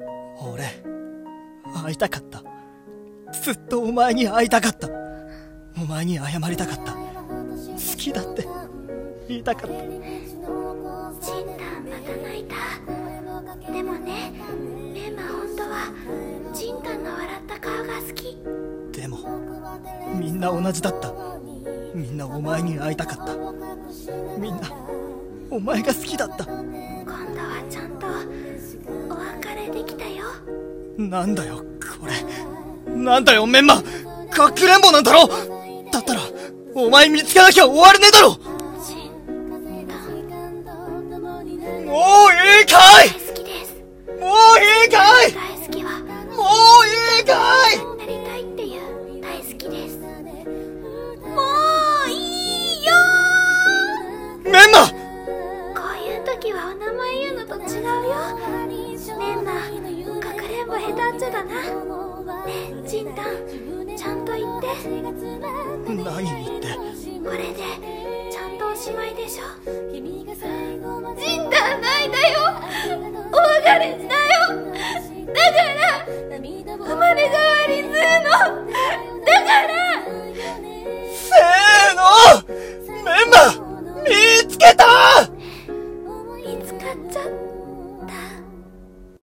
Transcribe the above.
俺、会いたかった。ずっとお前に会いたかった。お前に謝りたかった。好きだって言いたかった。 ジンタンまた泣いた。でもね、メンマ本当はジンタンの笑った顔が好き。 でもみんな同じだった。みんなお前に会いたかった。みんなお前が好きだった。 今度はちゃんとお別れできたよ。 なんだよこれ。なんだよメンマ、かくれんぼなんだろ。だったらお前見つけなきゃ終われねえだろ。 ジンタン、 もういいかい。 大好きです。 もういいかい。 大好きはもういいかい。 なりたいっていう大好きです。もういいよメンマ。 こういう時はお名前言うのと違うよ。メンマ、かくれんぼ下手っちゃだな。ねえジンタン、ちゃんと言って。 何言って。 これでちゃんとおしまいでしょ。ジンタン